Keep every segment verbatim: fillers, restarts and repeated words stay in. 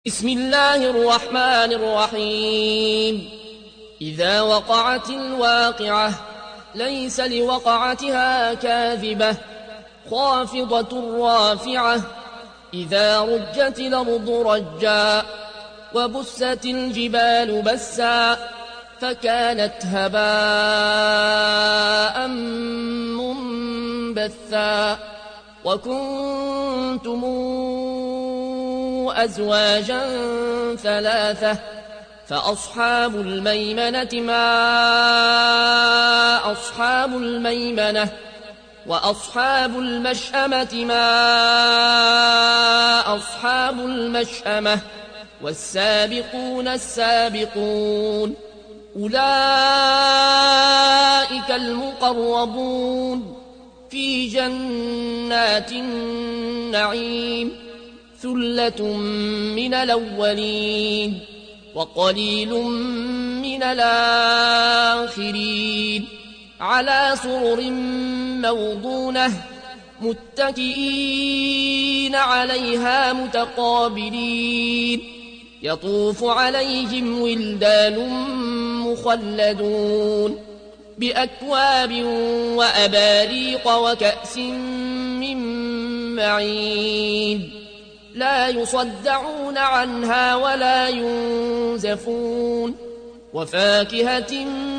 بسم الله الرحمن الرحيم. إذا وقعت الواقعة ليس لوقعتها كاذبة خافضة رافعة. إذا رجت الأرض رجا وبست الجبال بسا فكانت هباء منبثا وكنتم أزواجا ثلاثة فأصحاب الميمنة ما أصحاب الميمنة وأصحاب المشأمة ما أصحاب المشأمة والسابقون السابقون أولئك المقربون في جنات النعيم ثلة من الأولين وقليل من الآخرين على سرر موضونة متكئين عليها متقابلين يطوف عليهم ولدان مخلدون بأكواب وأباريق وكأس من معين لا يصدعون عنها ولا ينزفون وفاكهة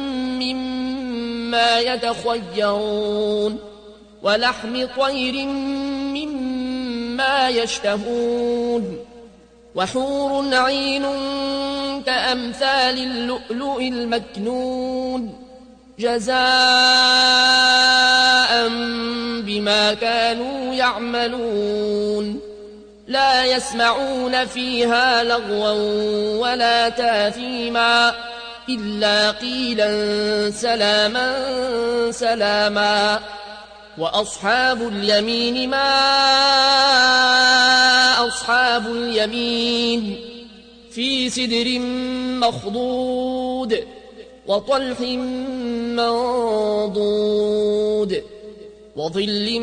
مما يتخيرون ولحم طير مما يشتهون وحور عين كأمثال اللؤلؤ المكنون جزاء بما كانوا يعملون لا يسمعون فيها لغوا ولا تاثيما إلا قيلا سلاما سلاما وأصحاب اليمين ما أصحاب اليمين في سدر مخضود وطلح منضود وظل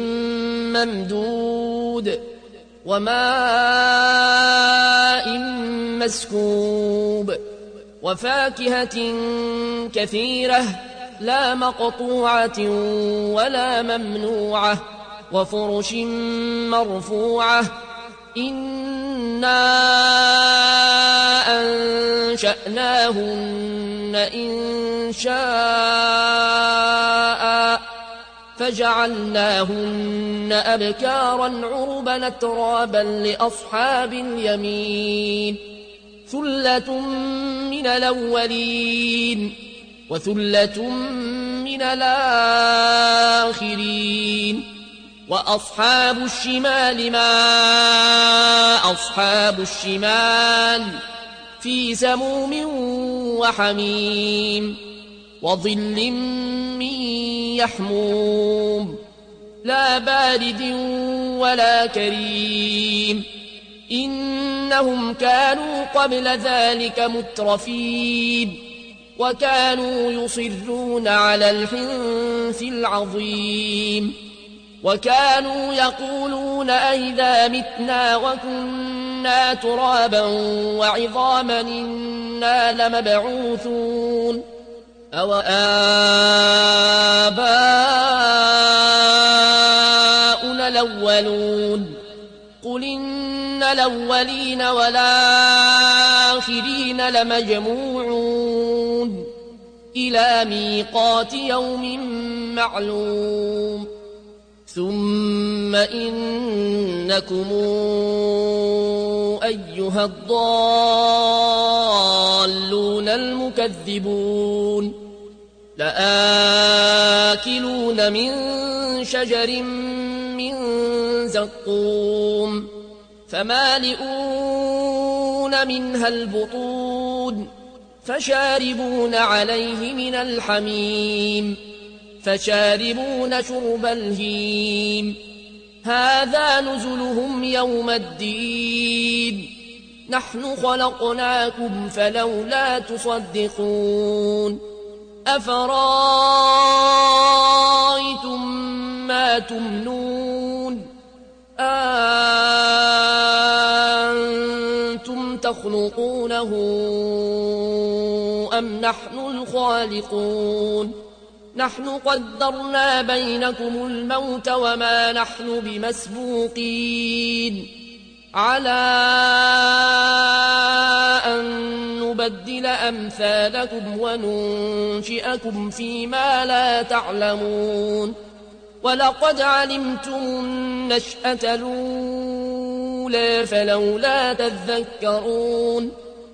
ممدود وماء مسكوب وفاكهة كثيرة لا مقطوعة ولا ممنوعة وفرش مرفوعة إنا أنشأناهن إن شاء فجعلناهن أبكارا عربا أترابا لأصحاب اليمين ثلة من الأولين وثلة من الآخرين وأصحاب الشمال ما أصحاب الشمال في سموم وحميم وظل من يحموم لا بارد ولا كريم إنهم كانوا قبل ذلك مترفين وكانوا يصرون على الحنث العظيم وكانوا يقولون أئذا متنا وكنا ترابا وعظاما إنا لمبعوثون أو آباؤنا الأولون قل إن الأولين والآخرين لمجموعون إلى ميقات يوم معلوم ثم إنكم أيها الضالون المكذبون لآكلون من شجر من زقوم فمالئون منها البطون فشاربون عليه من الحميم فشاربون شرب الهيم هذا نزلهم يوم الدين نحن خلقناكم فلولا تصدقون أفرأيتم ما تمنون أنتم تخلقونه أم نحن الخالقون نحن قدرنا بينكم الموت وما نحن بمسبوقين على أن نبدل أمثالكم وننشئكم فيما لا تعلمون ولقد علمتم النشأة الأولى فلولا تذكرون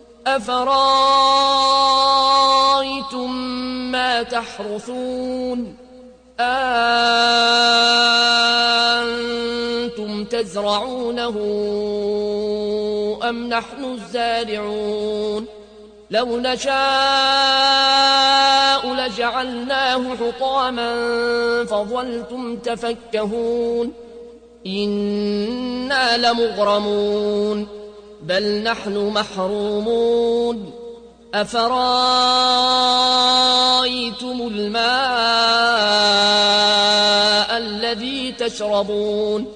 أفرأيتم ما تحرثون أأنتم تزرعونه أم نحن الزارعون لو نشاء لجعلناه حطاما فظلتم تفكهون إنا لمغرمون بل نحن محرومون أفرأيتم الماء الذي تشربون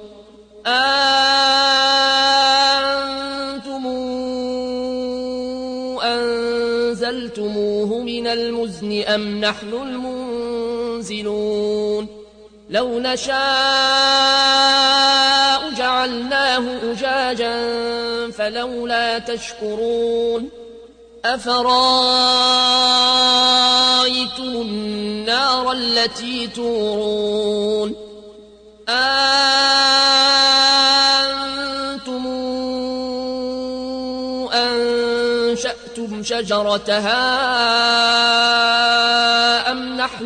أأنتم أنزلتموه من المزن أم نحن المنزلون لو نشاء جعلناه أجاجا فلولا تشكرون أفرأيتم النار التي تورون أأنتم أنشأتم شجرتها أم نحن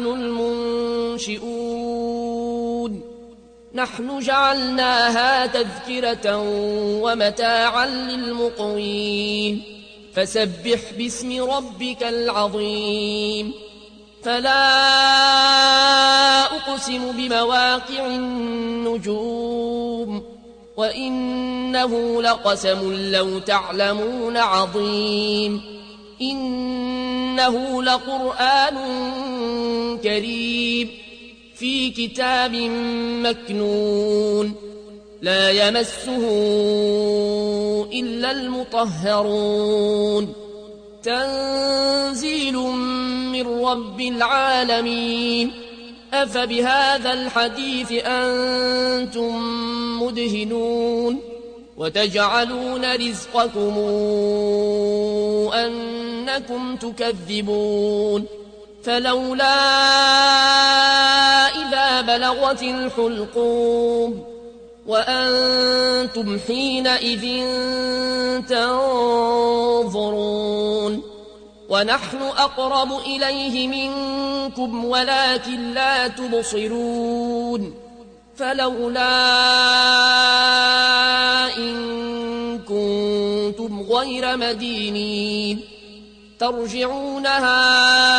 المنشئون نحن جعلناها تذكرة ومتاعا للمقوين فسبح باسم ربك العظيم فلا أقسم بمواقع النجوم وإنه لقسم لو تعلمون عظيم إنه لقرآن كريم في كتاب مكنون لا يمسه إلا المطهرون تنزيل من رب العالمين أفبهذا الحديث أنتم مدهنون وتجعلون رزقكم أنكم تكذبون فلولا إذا بلغت الحلقوم وأنتم حينئذ تنظرون ونحن أقرب إليه منكم ولكن لا تبصرون فلولا إن كنتم غير مدينين ترجعونها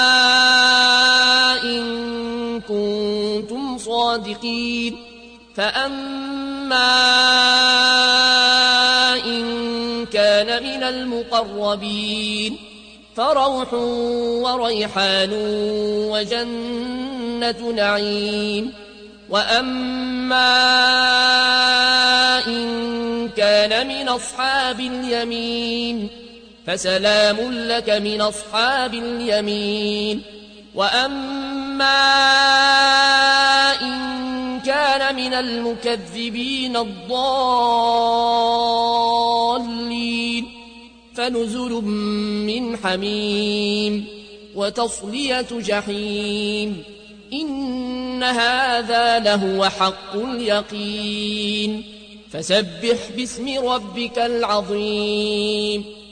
إن كنتم صادقين فأما إن كان من المقربين فروح وريحان وجنة نعيم وأما إن كان من أصحاب اليمين فسلام لك من أصحاب اليمين وأما إن كان من المكذبين الضالين فنزل من حميم وتصلية جحيم إن هذا لهو حق اليقين فسبح باسم ربك العظيم